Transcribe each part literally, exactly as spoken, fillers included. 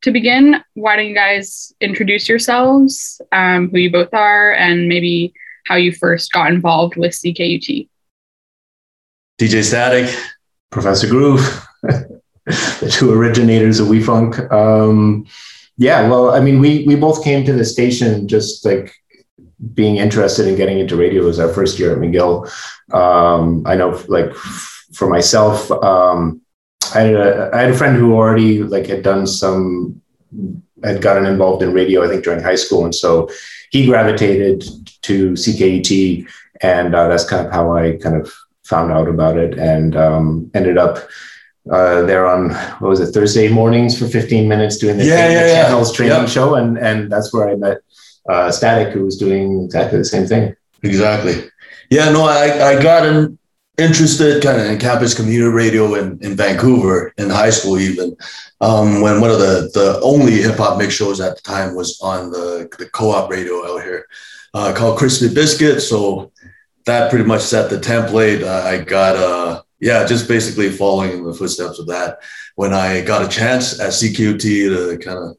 to begin, why don't you guys introduce yourselves, um, who you both are, and maybe how you first got involved with C K U T? D J Static. Professor Groove, the two originators of WeFunk. Um, yeah, well, I mean, we we both came to the station just like being interested in getting into radio. It was our first year at McGill. Um, I know, like, for myself, um, I had a, I had a friend who already like had done some, had gotten involved in radio, I think during high school. And so he gravitated to C K U T, and uh, that's kind of how I kind of found out about it, and um, ended up uh, there on, what was it, Thursday mornings for fifteen minutes doing the, yeah, yeah, yeah. channels training yep. show. And, and that's where I met uh, Static, who was doing exactly the same thing. Exactly. Yeah, no, I, I got in, interested kind of in campus community radio in, in Vancouver in high school even, um, when one of the, the only hip hop mix shows at the time was on the, the co-op radio out here uh, called Crispy Biscuit. So that pretty much set the template. Uh, I got, uh, yeah, just basically following in the footsteps of that. When I got a chance at C K U T to kind of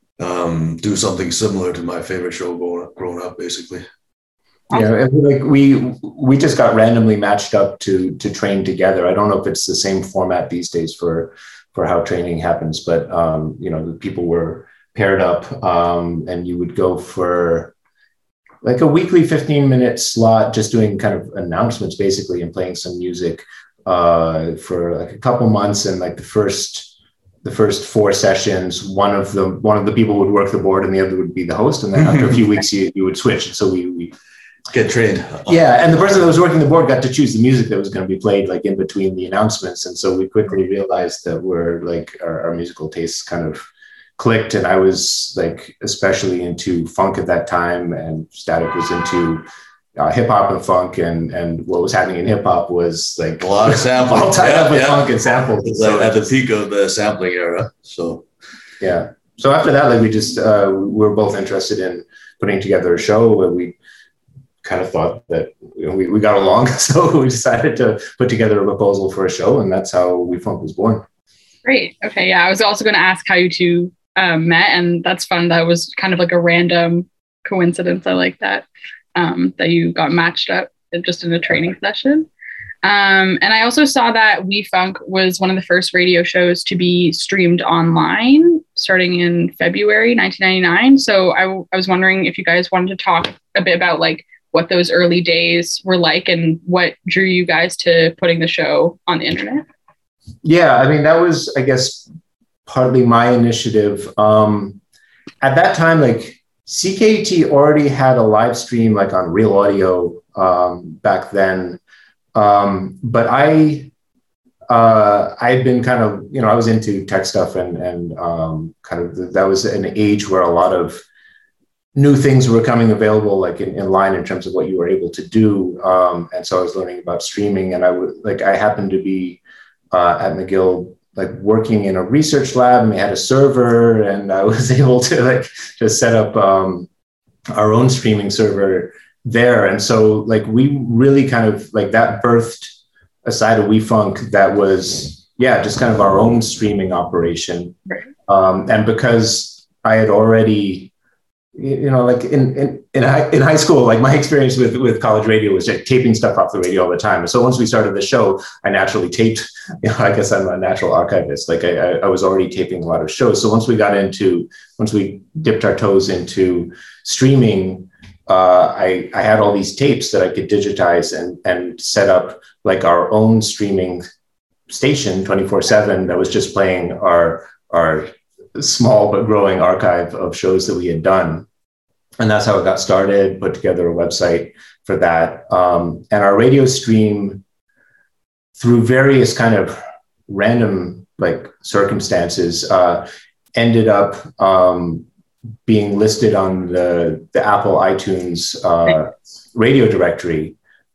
um, do something similar to my favorite show growing, growing up, basically. Yeah, and like we we just got randomly matched up to to train together. I don't know if it's the same format these days for for how training happens, but um, you know, the people were paired up, um, and you would go for like a weekly fifteen minute slot, just doing kind of announcements basically and playing some music uh, for like a couple months. And like the first the first four sessions, one of the one of the people would work the board and the other would be the host. And then after a few weeks, you you would switch. So we we get trained. Yeah, and the person that was working the board got to choose the music that was going to be played like in between the announcements. And so we quickly realized that we're like our, our musical tastes kind of clicked, and I was like especially into funk at that time, and Static was into uh, hip hop and funk, and and what was happening in hip hop was like a lot of sampling, all tied yeah, up with yeah. funk and samples. It's So like at the peak of the sampling era. So yeah, so after that, like we just uh, we were both interested in putting together a show where we kind of thought that, you know, we, we got along, so we decided to put together a proposal for a show, and that's how WeFunk was born. Great. Okay. Yeah, I was also going to ask how you two um, met, and that's fun. That was kind of like a random coincidence. I like that, um, that you got matched up just in a training session. Um, and I also saw that WeFunk was one of the first radio shows to be streamed online starting in February nineteen ninety-nine. So I, w- I was wondering if you guys wanted to talk a bit about like what those early days were like and what drew you guys to putting the show on the internet. Yeah, I mean, that was, I guess, partly my initiative. Um, at that time, like C K U T already had a live stream like on Real Audio um, back then. Um, but I, uh, I had been kind of, you know, I was into tech stuff, and, and um, kind of, that was an age where a lot of new things were coming available, like in, in line in terms of what you were able to do. Um, and so I was learning about streaming, and I would like, I happened to be uh, at McGill, like working in a research lab, and they had a server, and I was able to like just set up um, our own streaming server there. And so like, we really kind of like that birthed a side of WeFunk that was, yeah, just kind of our own streaming operation. Right. Um, and because I had already, you know, like in, in, in, high, in high school, like my experience with, with college radio was like taping stuff off the radio all the time. And so once we started the show, I naturally taped, you know, I guess I'm a natural archivist. Like I, I was already taping a lot of shows. So once we got into, once we dipped our toes into streaming, uh, I, I had all these tapes that I could digitize and, and set up like our own streaming station twenty-four seven that was just playing our, our small but growing archive of shows that we had done. And that's how it got started, put together a website for that. Um, and our radio stream, through various kind of random like circumstances, uh, ended up um, being listed on the, the Apple iTunes uh, radio directory,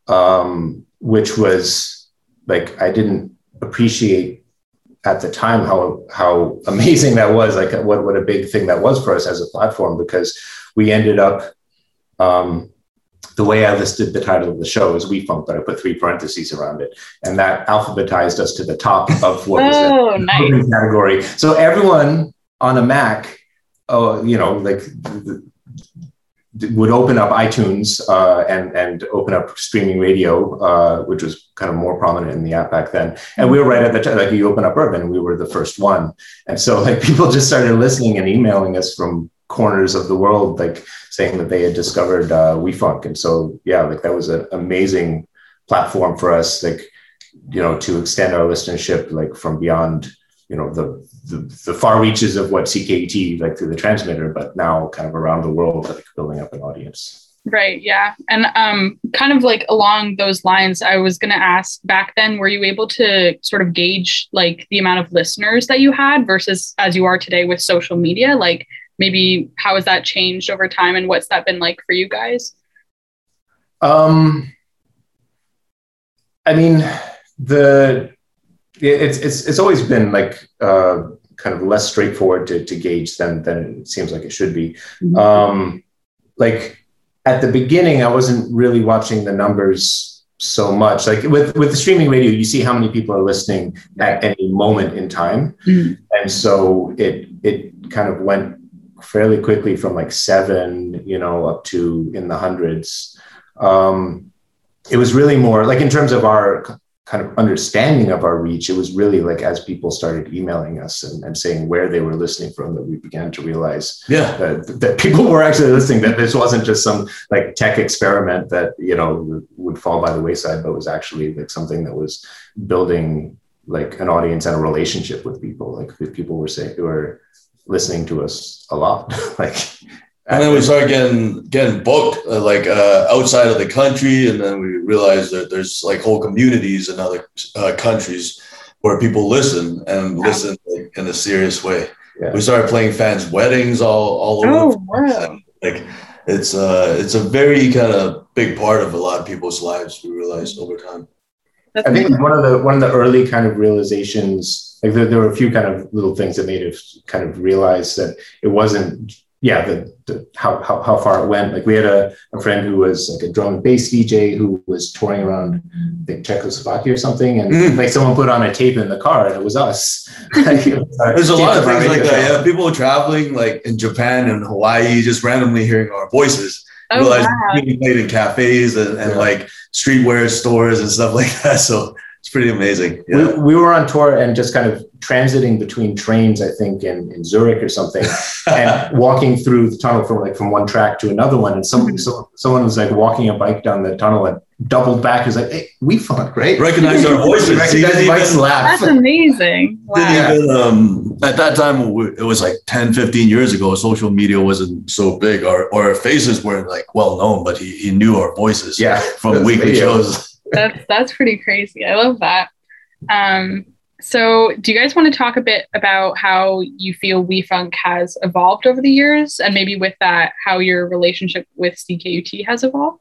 um, which was like, I didn't appreciate at the time how how amazing that was, like what, what a big thing that was for us as a platform, because we ended up, um, the way I listed the title of the show is WeFunk, but I put three parentheses around it, and that alphabetized us to the top of what was oh, the nice. category. So everyone on a Mac, oh, you know, like would open up iTunes uh, and and open up streaming radio, uh, which was kind of more prominent in the app back then. And we were right at the time, like you open up Urban, we were the first one. And so like people just started listening and emailing us from corners of the world, like saying that they had discovered uh, WeFunk. And so, yeah, like that was an amazing platform for us, like, you know, to extend our listenership, like from beyond, you know, the, the, the far reaches of what C K U T, like through the transmitter, but now kind of around the world, like building up an audience. Right. Yeah. And um, kind of like along those lines, I was going to ask back then, were you able to sort of gauge like the amount of listeners that you had versus as you are today with social media? Like maybe how has that changed over time and what's that been like for you guys? Um, I mean, the, it's, it's, it's always been like uh, kind of less straightforward to, to gauge than, than it seems like it should be. Mm-hmm. Um, like, at the beginning, I wasn't really watching the numbers so much. Like with, with the streaming radio, you see how many people are listening at any moment in time. Mm-hmm. And so it it kind of went fairly quickly from like seven, you know, up to in the hundreds. Um, it was really more like in terms of our kind of understanding of our reach, it was really like as people started emailing us and, and saying where they were listening from, that we began to realize yeah. that, that people were actually listening, that this wasn't just some like tech experiment that, you know, would fall by the wayside, but was actually like something that was building like an audience and a relationship with people. Like people were saying, were listening to us a lot. like, And then we started getting getting booked uh, like uh, outside of the country, and then we realized that there's like whole communities in other uh, countries where people listen and listen like, in a serious way. Yeah. We started playing fans' weddings all all over. Oh, wow. Like it's uh it's a very kind of big part of a lot of people's lives. We realized over time. That's I think amazing. one of the one of the early kind of realizations, like there, there were a few kind of little things that made us kind of realize that it wasn't. Yeah, the, the how, how how far it went. Like we had a, a friend who was like a drum and bass D J who was touring around I think Czechoslovakia or something, and mm. like someone put on a tape in the car, and it was us. like, it was There's a lot of things like that. Yeah, people traveling like in Japan and Hawaii, just randomly hearing our voices. Oh, realized wow. we played in cafes and, and yeah. like streetwear stores and stuff like that. So it's pretty amazing. Yeah. We, we were on tour and just kind of transiting between trains, I think in, in Zurich or something, and walking through the tunnel from like from one track to another one. And someone, so, someone was like walking a bike down the tunnel and doubled back. Is like, hey, WeFunk, right? Recognize our voices. Recognize bikes and laugh. That's amazing. Wow. Didn't even, um, at that time, it was like ten, fifteen years ago, social media wasn't so big. Our, our faces weren't like well known, but he, he knew our voices yeah, from weekly shows. That's that's pretty crazy. I love that. Um, so do you guys want to talk a bit about how you feel WeFunk has evolved over the years, and maybe with that, how your relationship with C K U T has evolved?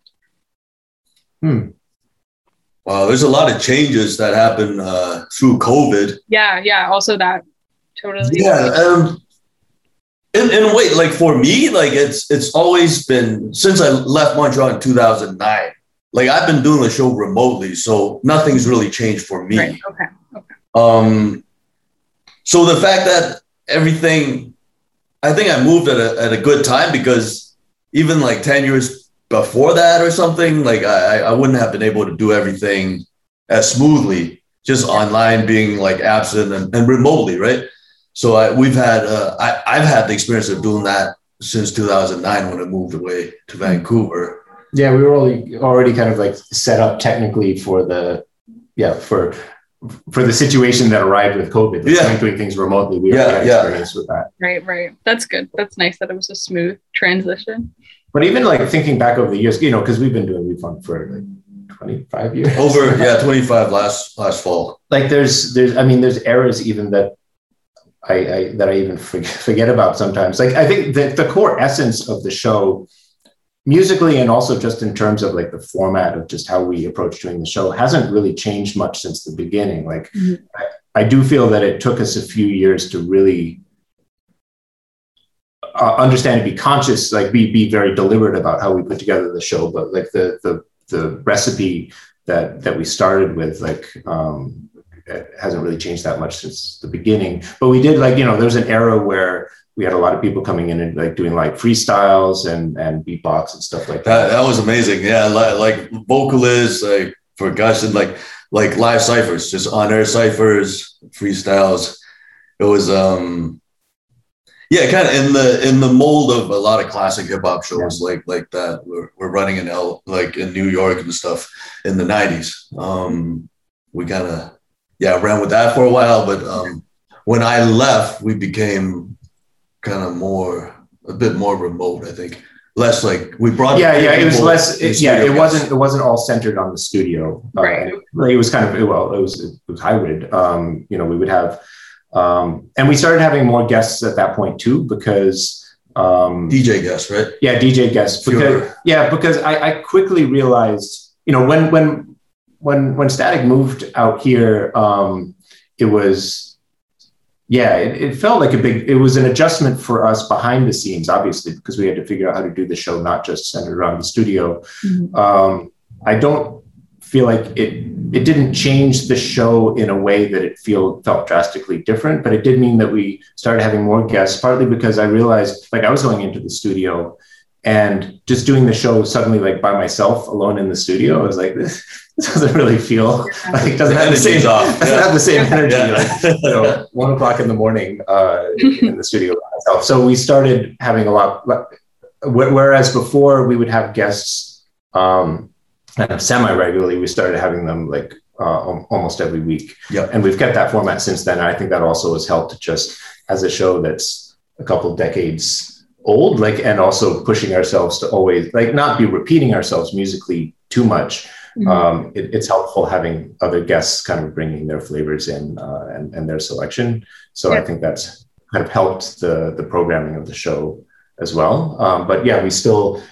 Hmm. Wow, there's a lot of changes that happened uh, through COVID. Yeah, yeah. Also that, totally. Yeah. Um, in, in a way, like for me, like it's it's always been since I left Montreal in two thousand nine. Like I've been doing the show remotely, so nothing's really changed for me. Right. Okay. Okay. Um, so the fact that everything, I think I moved at a at a good time, because even like ten years before that or something, like I I wouldn't have been able to do everything as smoothly, just online, being like absent and, and remotely, right? So I we've had uh, I I've had the experience of doing that since two thousand nine when I moved away to Vancouver. Yeah, we were already, already kind of like set up technically for the, yeah, for for the situation that arrived with COVID. Like yeah. Doing things remotely. We yeah, had yeah. experience with that. Right, right. That's good. That's nice that it was a smooth transition. But even like thinking back over the years, you know, because we've been doing WeFunk for like twenty-five years. Over, yeah, twenty-five last last fall. Like there's, there's, I mean, there's eras even that I, I that I even forget about sometimes. Like I think that the core essence of the show, musically and also just in terms of like the format of just how we approach doing the show, hasn't really changed much since the beginning. Like mm-hmm. I, I do feel that it took us a few years to really uh, understand and be conscious, like be be very deliberate about how we put together the show. But like the the the recipe that that we started with, like um, it hasn't really changed that much since the beginning. But we did like, you know, there was an era where we had a lot of people coming in and like doing like freestyles and, and beatbox and stuff like that. That, that was amazing. Yeah. Like, like vocalists, like percussion, like, like live ciphers, just on air ciphers, freestyles. It was, um, yeah, kind of in the in the mold of a lot of classic hip hop shows yeah. like like that. We're, we're running in L, like in New York and stuff in the nineties. Um, we kind of yeah ran with that for a while, but um, when I left, we became kind of more a bit more remote. I think less like we brought yeah yeah it was less it, yeah it wasn't it wasn't all centered on the studio. Right. Uh, it was kind of well it was it was hybrid. Um, you know, we would have. Um, and we started having more guests at that point too, because um, D J guests, right? Yeah, D J guests. Because, sure. Yeah, because I, I quickly realized, you know, when when when when Static moved out here, um, it was, yeah, it, it felt like a big. It was an adjustment for us behind the scenes, obviously, because we had to figure out how to do the show, not just centered around the studio. Mm-hmm. Um, I don't feel like it. It didn't change the show in a way that it feel, felt drastically different, but it did mean that we started having more guests, partly because I realized like I was going into the studio and just doing the show suddenly like by myself alone in the studio. I was like, this, this doesn't really feel like, it doesn't have the same, doesn't have the same energy, yeah. like, you know, one o'clock in the morning uh, in the studio by myself. So we started having a lot, whereas before we would have guests, um, kind of semi-regularly, we started having them like uh, almost every week. Yep. And we've kept that format since then. And I think that also has helped just as a show that's a couple decades old, like, and also pushing ourselves to always like not be repeating ourselves musically too much. Mm-hmm. Um, it, it's helpful having other guests kind of bringing their flavors in uh, and, and their selection. So yep. I think that's kind of helped the, the programming of the show as well. Um, but yeah, we still,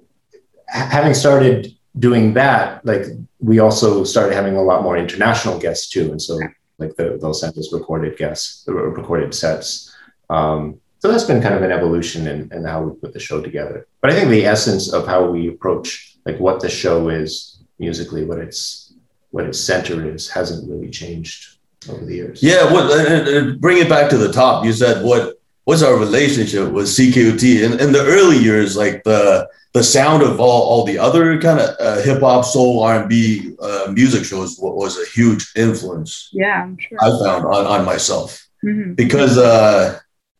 having started doing that, like we also started having a lot more international guests too, and so like the, they'll send us recorded guests, recorded sets. Um, so that's been kind of an evolution in, in how we put the show together. But I think the essence of how we approach like what the show is musically, what its what its center is, hasn't really changed over the years. Yeah, what and, and bring it back to the top. You said what what's our relationship with C K U T in, in the early years, like the the sound of all, all the other kind of uh, hip hop, soul, R and B uh, music shows was a huge influence. Yeah, I'm sure. I found on, on myself mm-hmm. because, uh,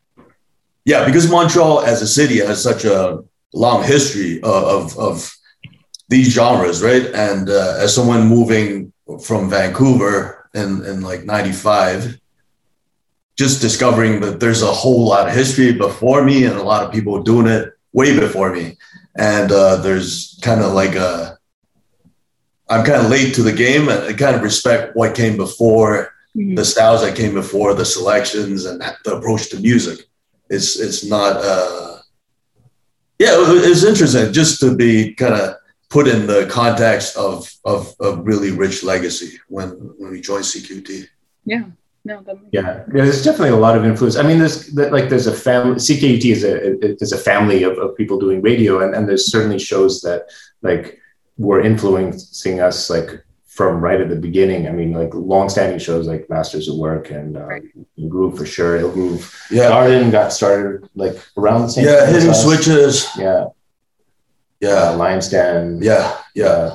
yeah, because Montreal as a city has such a long history of, of, of these genres, right? And uh, as someone moving from Vancouver in, in like ninety-five, just discovering that there's a whole lot of history before me and a lot of people doing it way before me. And uh, there's kind of like a, I'm kind of late to the game and I kind of respect what came before, mm-hmm. the styles that came before, the selections and the approach to music. It's it's not, uh, yeah, it, it's interesting just to be kind of put in the context of of a really rich legacy when, when we joined C Q T. Yeah. No, that yeah. yeah, there's definitely a lot of influence. I mean, there's like there's a family. C K U T is a is a family of, of people doing radio, and, and there's certainly shows that like were influencing us like from right at the beginning. I mean, like long-standing shows like Masters at Work and uh, right. Groove for sure. Ill Groove. Yeah, Garden got started like around the same. Yeah, Hidden us. Switches. Yeah, yeah, uh, Lion's Den. Yeah, yeah. Uh,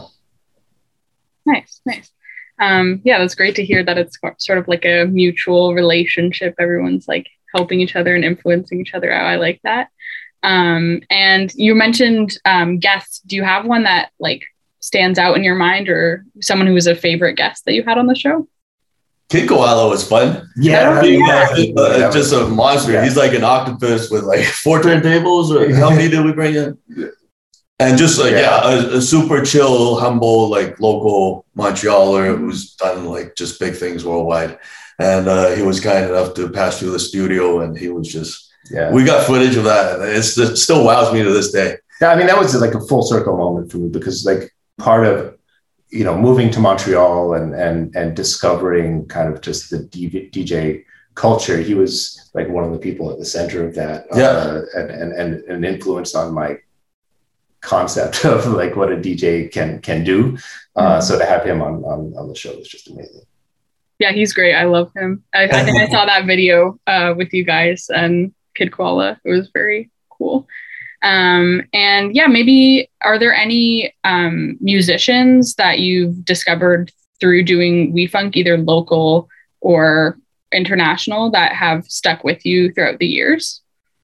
nice, nice. Um, yeah, that's great to hear that it's sort of like a mutual relationship. Everyone's like helping each other and influencing each other out. I like that. Um, and you mentioned um, guests. Do you have one that like stands out in your mind or someone who was a favorite guest that you had on the show? Kid Koala was fun. Yeah. yeah. Uh, uh, just a monster. Yeah. He's like an octopus with like four turntables. Or how many did we bring in? And just like, yeah, yeah a, a super chill, humble, like local Montrealer who's done like just big things worldwide. And uh, he was kind enough to pass through the studio and he was just, yeah, we got footage of that. It's, it still wows me to this day. Yeah, I mean, that was like a full circle moment for me because like part of, you know, moving to Montreal and, and, and discovering kind of just the D J culture, he was like one of the people at the center of that. Yeah. Uh, and, and, and an influence on my concept of like what a D J can can do. Uh, mm-hmm. So to have him on, on on the show was just amazing. Yeah, he's great. I love him. I, I think I saw that video uh, with you guys and Kid Koala. It was very cool. Um, and yeah, maybe are there any um, musicians that you've discovered through doing WeFunk, either local or international, that have stuck with you throughout the years?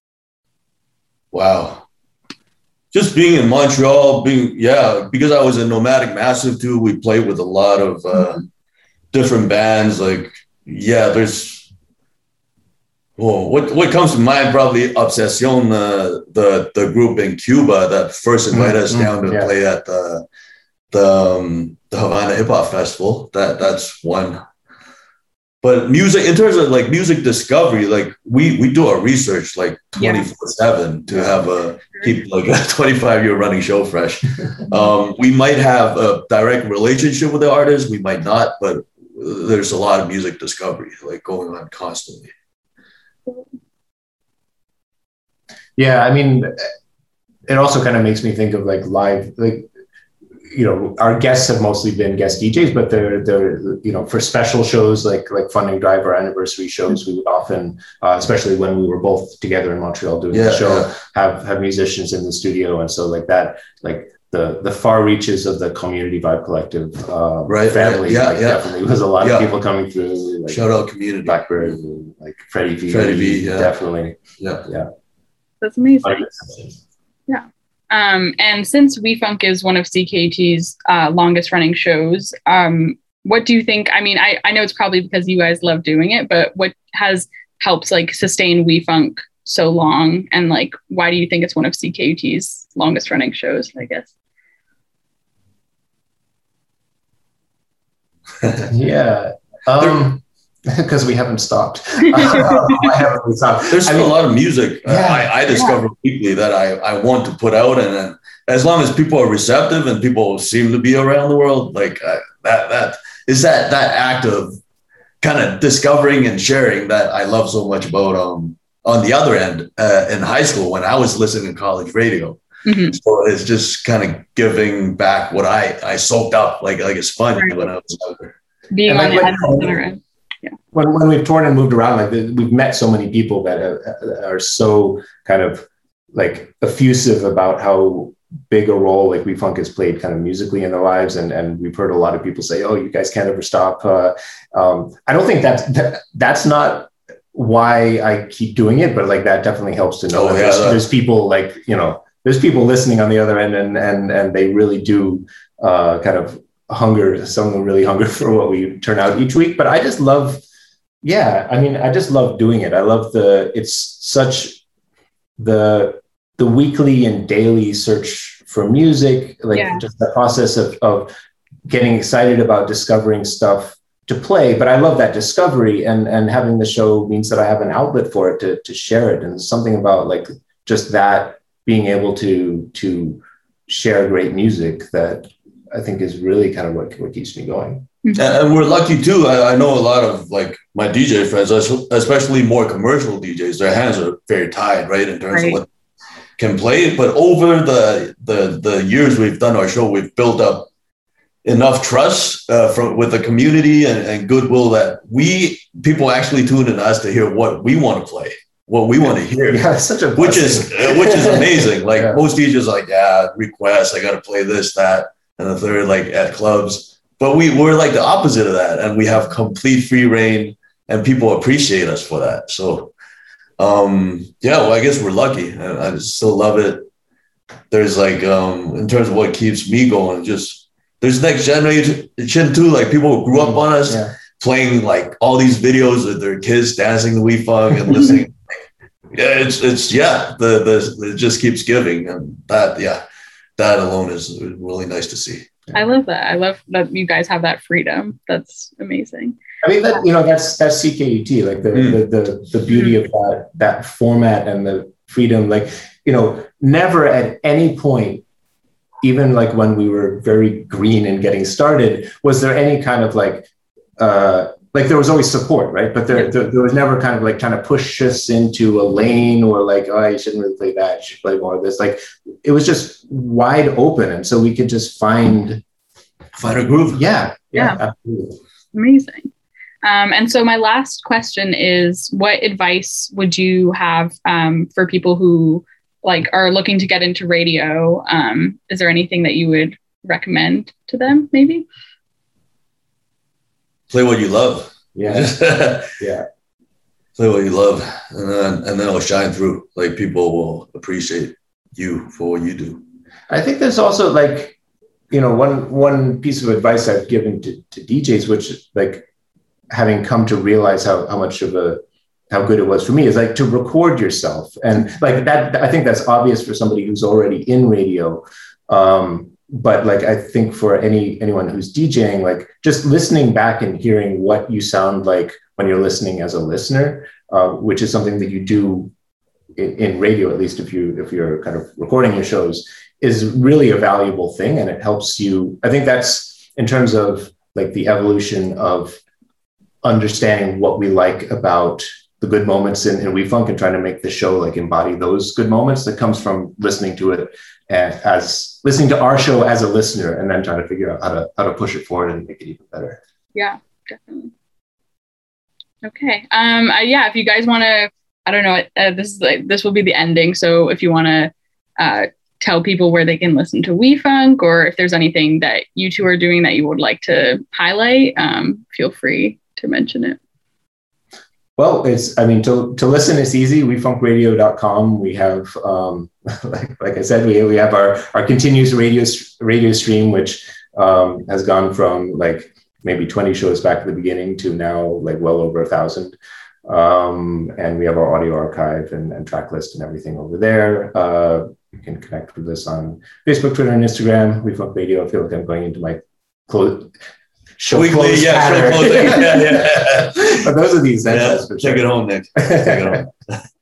Wow. Just being in Montreal, being, yeah, because I was in Nomadic Massive too, we played with a lot of uh, different bands. Like, yeah, there's, oh, what what comes to mind, probably Obsession, uh, the the group in Cuba that first invited mm-hmm. us down to yeah. play at the the, um, the Havana Hip Hop Festival. That that's one. But music, in terms of like music discovery, like we we do our research like twenty-four seven to have a keep like a twenty-five year running show fresh. Um, we might have a direct relationship with the artist, we might not, but there's a lot of music discovery like going on constantly. Yeah, I mean, it also kind of makes me think of like live, like, you know, our guests have mostly been guest D Js, but they're, they're, you know, for special shows like like Funding Drive or anniversary shows, we would often, uh, especially when we were both together in Montreal doing yeah, the show, yeah. have have musicians in the studio. And so like that, like the the far reaches of the Community Vibe Collective uh, right, family, yeah, like, yeah. definitely was a lot yeah. of people coming through. Like, shout out Community. Blackbird, like Freddie V. Freddie V, yeah. Definitely. Yeah. Yeah. That's amazing. Yeah. Um, and since WeFunk is one of C K U T's uh, longest running shows, um, what do you think? I mean, I, I know it's probably because you guys love doing it, but what has helped like sustain WeFunk so long? And like, why do you think it's one of C K U T's longest running shows, I guess? yeah. Um, because we haven't stopped. uh, I haven't stopped. There's I mean, a lot of music yeah, uh, I, I discovered yeah. weekly that I, I want to put out, and then as long as people are receptive and people seem to be around the world, like uh, that that is that that act of kind of discovering and sharing that I love so much about. Um, on the other end, uh, in high school when I was listening to college radio, mm-hmm. so it's just kind of giving back what I I soaked up like like a sponge right. when I was younger. Being and on like, the other end. Yeah. When, when we've toured and moved around, like we've met so many people that have, are so kind of like effusive about how big a role like WeFunk has played kind of musically in their lives. And, and we've heard a lot of people say, oh, you guys can't ever stop. Uh, um, I don't think that's, that, that's not why I keep doing it, but like that definitely helps to know. Oh, that yeah, there's, there's people like, you know, there's people listening on the other end and, and, and they really do uh, kind of hunger, some of them really hunger for what we turn out each week. But I just love, yeah, I mean, I just love doing it. I love the, it's such the, the weekly and daily search for music, like yeah. just the process of, of getting excited about discovering stuff to play. But I love that discovery, and, and having the show means that I have an outlet for it to, to share it. And something about like just that being able to, to share great music that I think is really kind of what, what keeps me going. And, and we're lucky too. I, I know a lot of like my D J friends, especially more commercial D Js, their hands are very tied, right? In terms right. of what can play. But over the, the, the years we've done our show, we've built up enough trust uh, from with the community and, and goodwill that we, people actually tune in us to hear what we want to play, what we want to hear. Yeah, it's such a which is, uh, which is amazing. Like yeah. most D Js like, yeah, requests, I got to play this, that, and the third, like at clubs. But we, we're like the opposite of that. And we have complete free reign and people appreciate us for that. So, um, yeah, well, I guess we're lucky. I, I still love it. There's like, um, in terms of what keeps me going, just there's next generation too. Like people who grew up on us yeah. playing like all these videos of their kids dancing the WeFunk and listening. yeah, it's, it's, yeah, the, the, it just keeps giving. And that, yeah, that alone is really nice to see. I love that. I love that you guys have that freedom. That's amazing. I mean, that, you know, that's that's C K U T, like the mm. the, the the beauty mm. of that that format and the freedom. Like, you know, never at any point, even like when we were very green and getting started, was there any kind of like uh, like there was always support, right? But there, there there was never kind of like trying to push us into a lane or like, oh, you shouldn't really play that, you should play more of this. Like it was just wide open, and so we could just find find a groove. Yeah, yeah, yeah, absolutely. Amazing. Um, and so my last question is, what advice would you have um, for people who like are looking to get into radio? Um, is there anything that you would recommend to them, maybe? Play what you love. Yeah. Yeah. Play what you love, and then and then it'll shine through. Like, people will appreciate you for what you do. I think there's also, like, you know, one one piece of advice I've given to, to D Js, which, like, having come to realize how, how much of a, how good it was for me, is like to record yourself. And like that, I think that's obvious for somebody who's already in radio. Um, but like, I think for any, anyone who's DJing, like just listening back and hearing what you sound like when you're listening as a listener, uh, which is something that you do in, in radio, at least if you, if you're kind of recording your shows, is really a valuable thing. And it helps you, I think that's in terms of like the evolution of understanding what we like about the good moments in, in WeFunk, and trying to make the show like embody those good moments, that comes from listening to it and as listening to our show as a listener, and then trying to figure out how to how to push it forward and make it even better. Yeah, definitely. Okay. Um. Uh, yeah. If you guys want to, I don't know. Uh, this is like this will be the ending. So if you want to uh, tell people where they can listen to WeFunk, or if there's anything that you two are doing that you would like to highlight, um, feel free to mention it. Well, it's, I mean, to, to listen, it's easy. we funk radio dot com. We have, um, like, like I said, we, we have our, our continuous radio, radio stream, which um, has gone from like maybe twenty shows back at the beginning to now like well over a thousand. Um, and we have our audio archive and, and track list and everything over there. Uh, you can connect with us on Facebook, Twitter, and Instagram. WeFunk Radio. I feel like I'm going into my close. Show Weekly, yeah, show closing. Yeah, yeah. But those are the essentials. Yeah, take it home, Nick. Take it home.